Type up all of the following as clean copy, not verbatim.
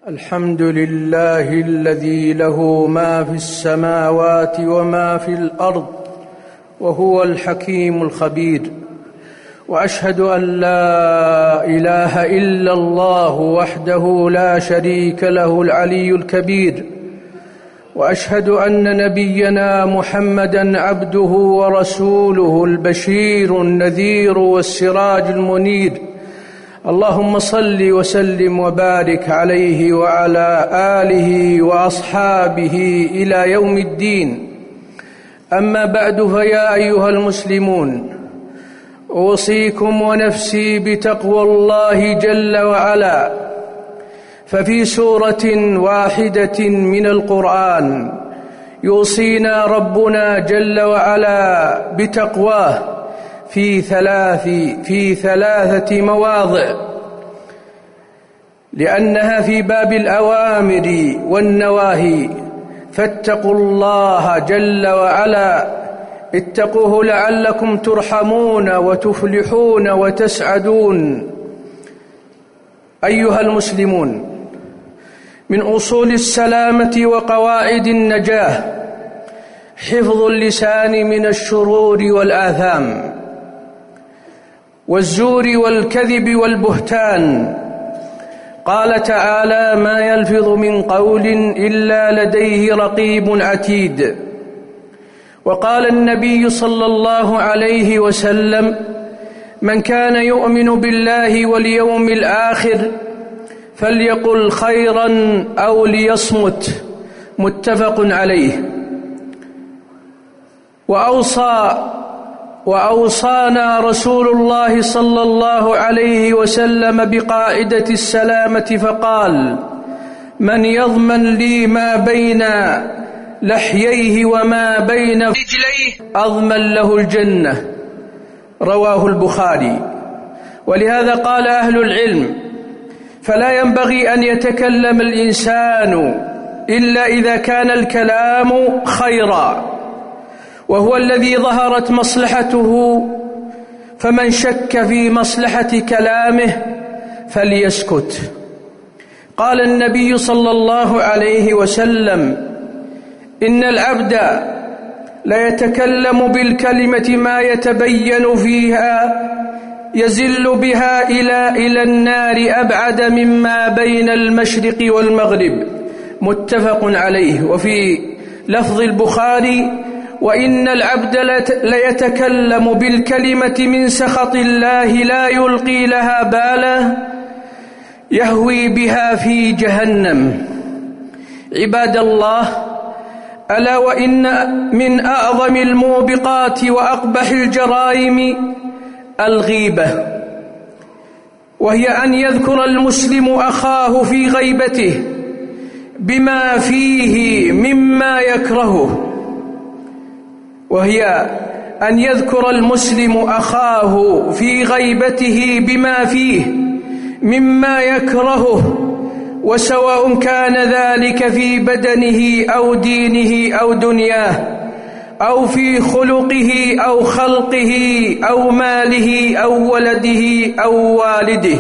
الحمد لله الذي له ما في السماوات وما في الأرض وهو الحكيم الخبير، وأشهد أن لا إله إلا الله وحده لا شريك له العلي الكبير، وأشهد أن نبينا محمدًا عبده ورسوله البشير النذير والسراج المنير. اللهم صل وسلم وبارك عليه وعلى آله وأصحابه إلى يوم الدين. أما بعد، فيا أيها المسلمون، أوصيكم ونفسي بتقوى الله جل وعلا. ففي سورة واحدة من القرآن يوصينا ربنا جل وعلا بتقواه في ثلاثة مواضع، لأنها في باب الأوامر والنواهي. فاتقوا الله جل وعلا، اتقوه لعلكم ترحمون وتفلحون وتسعدون. أيها المسلمون، من أصول السلامة وقواعد النجاة حفظ اللسان من الشرور والآثام والزور والكذب والبهتان. قال تعالى: ما يلفظ من قول إلا لديه رقيب عتيد. وقال النبي صلى الله عليه وسلم: من كان يؤمن بالله واليوم الآخر فليقل خيرا أو ليصمت. متفق عليه. وأوصانا رسول الله صلى الله عليه وسلم بقاعدة السلامة فقال: من يضمن لي ما بين لحييه وما بين رجليه أضمن له الجنة. رواه البخاري. ولهذا قال أهل العلم: فلا ينبغي أن يتكلم الإنسان إلا إذا كان الكلام خيرا، وهو الذي ظهرت مصلحته، فمن شك في مصلحة كلامه فليسكت. قال النبي صلى الله عليه وسلم: إن العبد ليتكلم بالكلمة ما يتبين فيها يزل بها إلى النار أبعد مما بين المشرق والمغرب. متفق عليه. وفي لفظ البخاري: وإن العبد ليتكلم بالكلمة من سخط الله لا يلقي لها بالا يهوي بها في جهنم. عباد الله، ألا وإن من أعظم الموبقات وأقبح الجرائم الغيبة، وهي أن يذكر المسلم أخاه في غيبته بما فيه مما يكرهه. وسواء كان ذلك في بدنه أو دينه أو دنياه، أو في خلقه أو خلقه أو ماله أو ولده أو والده.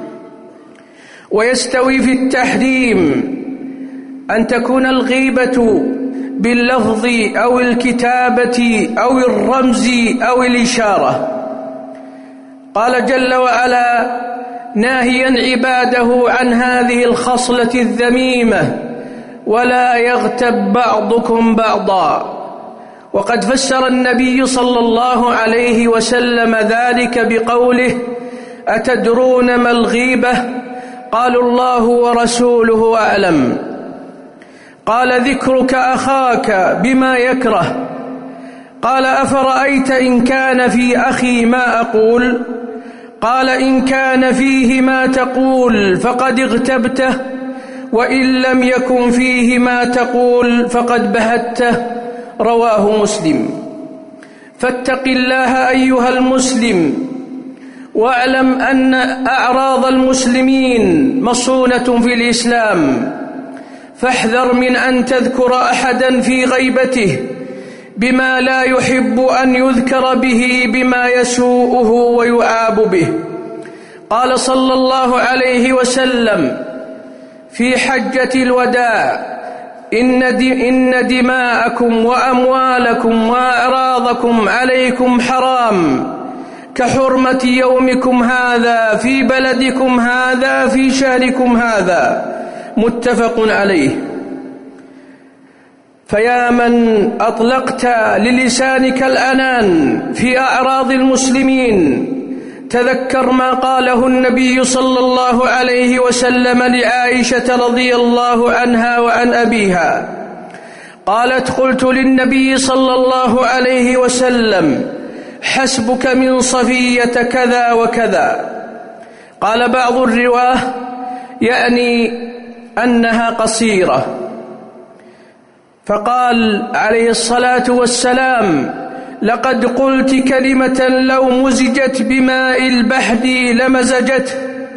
ويستوي في التحريم أن تكون الغيبة باللفظ أو الكتابة أو الرمز أو الإشارة. قال جل وعلا ناهيا عباده عن هذه الخصلة الذميمة: ولا يغتب بعضكم بعضا. وقد فسر النبي صلى الله عليه وسلم ذلك بقوله: أتدرون ما الغيبة؟ قالوا: الله ورسوله أعلم. قال: ذكرك أخاك بما يكره. قال: أفرأيت إن كان في أخي ما أقول؟ قال: إن كان فيه ما تقول فقد اغتبته، وإن لم يكن فيه ما تقول فقد بهته. رواه مسلم. فاتق الله أيها المسلم، واعلم أن أعراض المسلمين مصونة في الإسلام، فاحذر من أن تذكر أحدا في غيبته بما لا يحب أن يذكر به بما يسوءه ويعاب به. قال صلى الله عليه وسلم: في حجة الوداع: إن دماءكم وأموالكم وأعراضكم عليكم حرام كحرمة يومكم هذا في بلدكم هذا في شهركم هذا. متفق عليه. فيا من أطلقت للسانك الأنان في أعراض المسلمين، تذكر ما قاله النبي صلى الله عليه وسلم لعائشة رضي الله عنها وعن أبيها. قالت: قلت للنبي صلى الله عليه وسلم: حسبك من صفية كذا وكذا. قال بعض الرواه: يعني أنها قصيرة. فقال عليه الصلاة والسلام: لقد قلت كلمة لو مزجت بماء البحر لمزجته.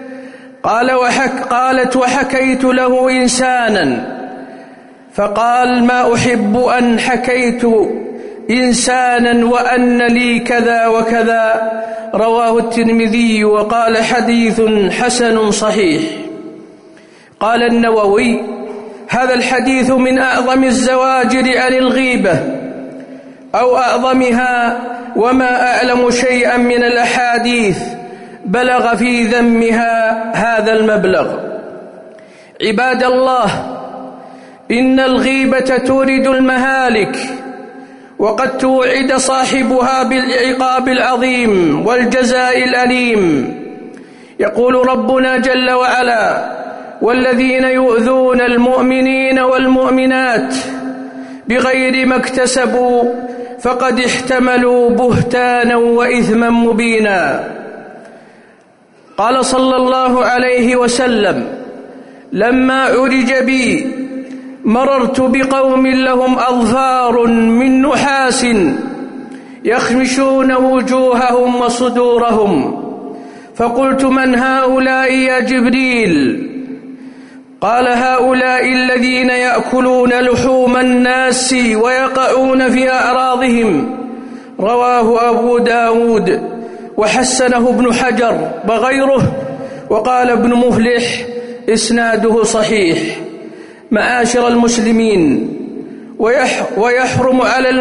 قالت: وحكيت له إنسانا، فقال: ما أحب أن حكيت إنسانا وأن لي كذا وكذا. رواه الترمذي وقال: حديث حسن صحيح. قال النووي: هذا الحديث من أعظم الزواجر عن الغيبة أو أعظمها، وما أعلم شيئا من الأحاديث بلغ في ذمها هذا المبلغ. عباد الله، إن الغيبة تورد المهالك، وقد توعد صاحبها بالعقاب العظيم والجزاء الأليم. يقول ربنا جل وعلا: والذين يؤذون المؤمنين والمؤمنات بغير ما اكتسبوا فقد احتملوا بهتانا وإثما مبينا. قال صلى الله عليه وسلم: لما عرج بي مررت بقوم لهم أظفار من نحاس يخمشون وجوههم وصدورهم، فقلت: من هؤلاء يا جبريل؟ قال: هؤلاء الذين يأكلون لحوم الناس ويقعون في أعراضهم. رواه أبو داود وحسنه ابن حجر وغيره، وقال ابن مفلح: إسناده صحيح. معاشر المسلمين، ويحرم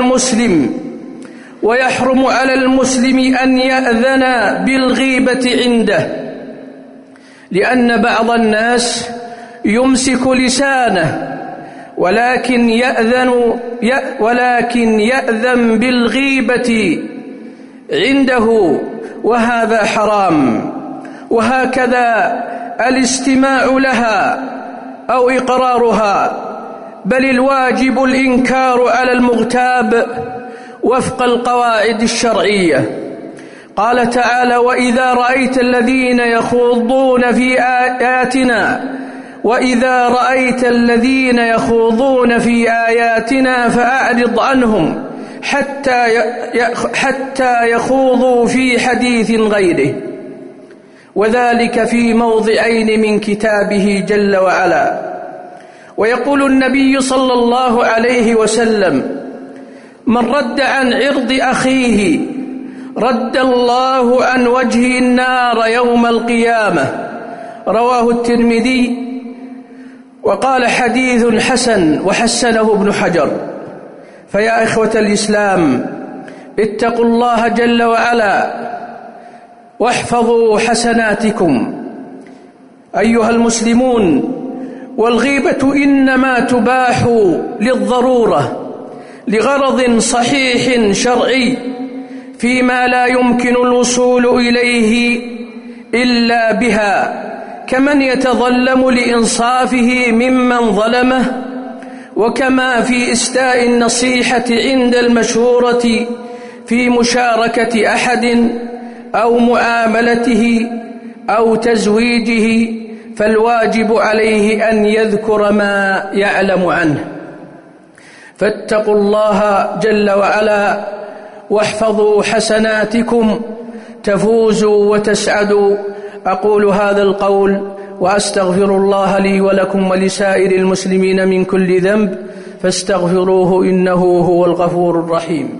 على المسلم أن يأذن بالغيبة عنده، لأن بعض الناس يمسك لسانه ولكن يأذن بالغيبة عنده، وهذا حرام. وهكذا الاستماع لها أو إقرارها، بل الواجب الإنكار على المغتاب وفق القواعد الشرعية. قال تعالى: وإذا رأيت الذين يخوضون في آياتنا فأعرض عنهم حتى يخوضوا في حديث غيره. وذلك في موضعين من كتابه جل وعلا. ويقول النبي صلى الله عليه وسلم: من رد عن عرض أخيه رد الله عن وجهه النار يوم القيامة. رواه الترمذي وقال: حديث حسن، وحسنه ابن حجر. فيا إخوة الإسلام، اتقوا الله جل وعلا واحفظوا حسناتكم أيها المسلمون. والغيبة إنما تباح للضرورة لغرض صحيح شرعي فيما لا يمكن الوصول إليه إلا بها، كمن يتظلم لإنصافه ممن ظلمه، وكما في إسداء النصيحة عند المشورة في مشاركة أحد أو معاملته أو تزويجه، فالواجب عليه أن يذكر ما يعلم عنه. فاتقوا الله جل وعلا واحفظوا حسناتكم تفوزوا وتسعدوا. أقول هذا القول وأستغفر الله لي ولكم ولسائر المسلمين من كل ذنب، فاستغفروه إنه هو الغفور الرحيم.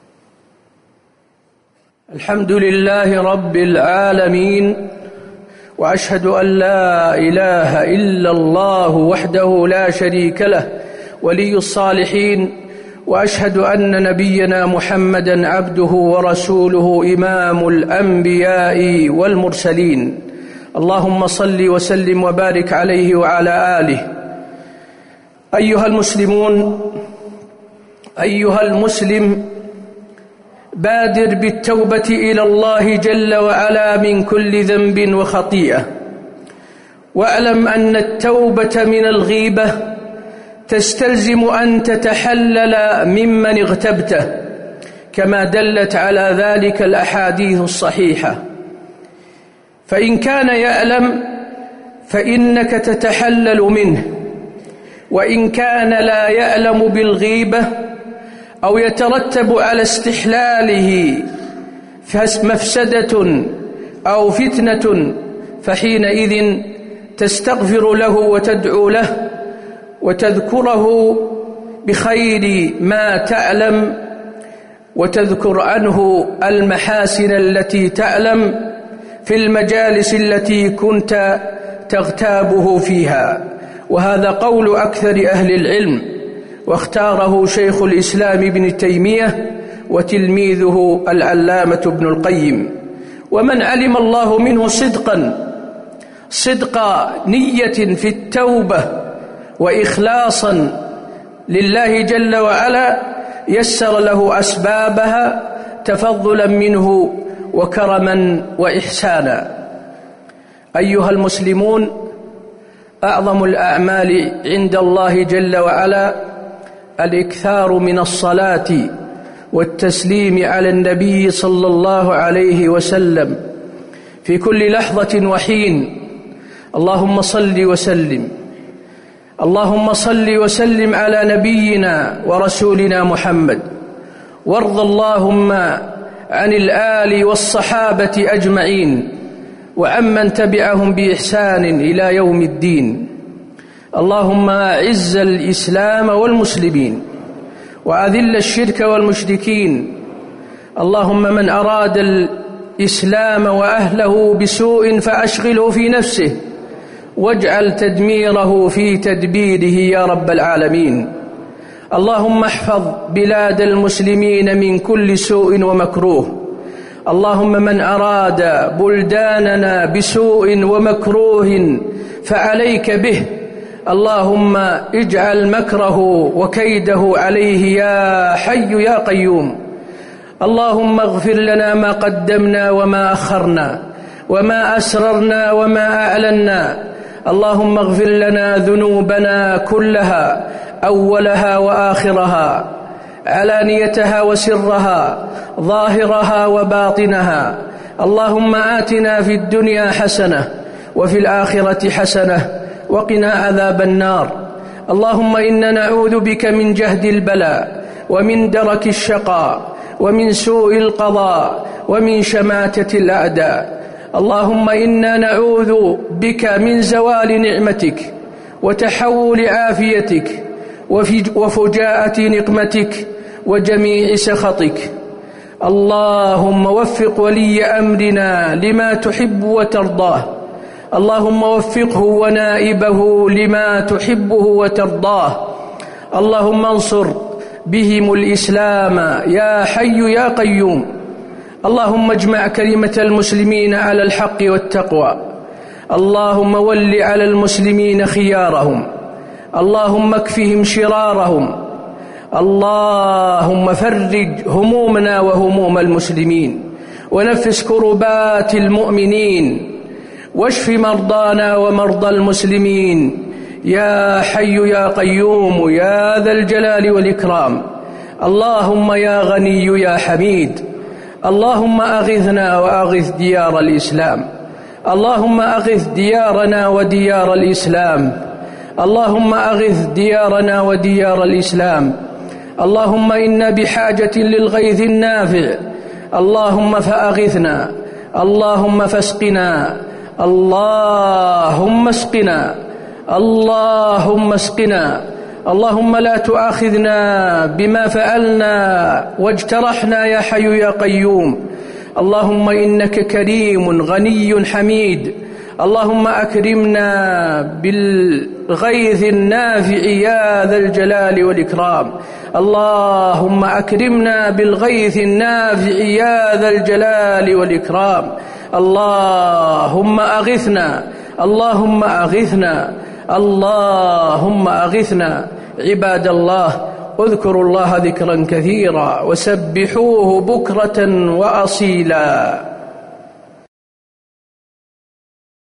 الحمد لله رب العالمين، وأشهد أن لا إله إلا الله وحده لا شريك له ولي الصالحين، وأشهد أن نبينا محمدًا عبده ورسوله إمام الأنبياء والمرسلين. اللهم صل وسلم وبارك عليه وعلى آله. أيها المسلمون، أيها المسلم، بادر بالتوبة إلى الله جل وعلا من كل ذنب وخطيئة، واعلم أن التوبة من الغيبة تستلزم أن تتحلل ممن اغتبته، كما دلت على ذلك الأحاديث الصحيحة. فإن كان يعلم فإنك تتحلل منه، وإن كان لا يعلم بالغيبة أو يترتب على استحلاله مفسدة أو فتنة، فحينئذ تستغفر له وتدعو له وتذكره بخير ما تعلم، وتذكر عنه المحاسن التي تعلم في المجالس التي كنت تغتابه فيها. وهذا قول أكثر أهل العلم، واختاره شيخ الإسلام ابن تيمية وتلميذه العلامة ابن القيم. ومن علم الله منه صدق نية في التوبة وإخلاصا لله جل وعلا يسر له أسبابها تفضلا منه وكرما وإحسانا. أيها المسلمون، أعظم الأعمال عند الله جل وعلا الإكثار من الصلاة والتسليم على النبي صلى الله عليه وسلم في كل لحظة وحين. اللهم صل وسلم على نبينا ورسولنا محمد، وارض اللهم عن الآل والصحابة أجمعين وعمن تبعهم بإحسان إلى يوم الدين. اللهم أعز الإسلام والمسلمين وأذل الشرك والمشركين. اللهم من أراد الإسلام وأهله بسوء فأشغله في نفسه، واجعل تدميره في تدبيره يا رب العالمين. اللهم احفظ بلاد المسلمين من كل سوء ومكروه. اللهم من أراد بلداننا بسوء ومكروه فعليك به. اللهم اجعل مكره وكيده عليه يا حي يا قيوم. اللهم اغفر لنا ما قدمنا وما أخرنا، وما أسررنا وما أعلنا. اللهم اغفر لنا ذنوبنا كلها، أولها وآخرها، علانيتها وسرها، ظاهرها وباطنها. اللهم آتنا في الدنيا حسنة وفي الآخرة حسنة وقنا عذاب النار. اللهم إنا نعوذ بك من جهد البلاء ومن درك الشقاء ومن سوء القضاء ومن شماتة الأعداء. اللهم إنا نعوذ بك من زوال نعمتك وتحول عافيتك وفجاءة نقمتك وجميع سخطك. اللهم وفق ولي أمرنا لما تحب وترضاه. اللهم وفقه ونائبه لما تحبه وترضاه. اللهم انصر بهم الإسلام يا حي يا قيوم. اللهم اجمع كلمة المسلمين على الحق والتقوى. اللهم ول على المسلمين خيارهم. اللهم اكفهم شرارهم. اللهم فرج همومنا وهموم المسلمين، ونفس كربات المؤمنين، واشف مرضانا ومرضى المسلمين يا حي يا قيوم يا ذا الجلال والإكرام. اللهم يا غني يا حميد، اللهم أغثنا وأغث ديار الإسلام. اللهم أغث ديارنا وديار الإسلام. اللهم أغث ديارنا وديار الإسلام. اللهم إنا بحاجة للغيث النافع. اللهم فأغثنا. اللهم فاسقنا. اللهم اسقنا. اللهم اسقنا. اللهم لا تؤاخذنا بما فعلنا واجترحنا يا حي يا قيوم. اللهم إنك كريم غني حميد. اللهم أكرمنا بالغيث النافع يا ذا الجلال والإكرام. اللهم أكرمنا بالغيث النافع يا ذا الجلال والإكرام. اللهم أغثنا، اللهم أغثنا، اللهم أغثنا. عباد الله، اذكروا الله ذكرا كثيرا وسبحوه بكرة وأصيلا.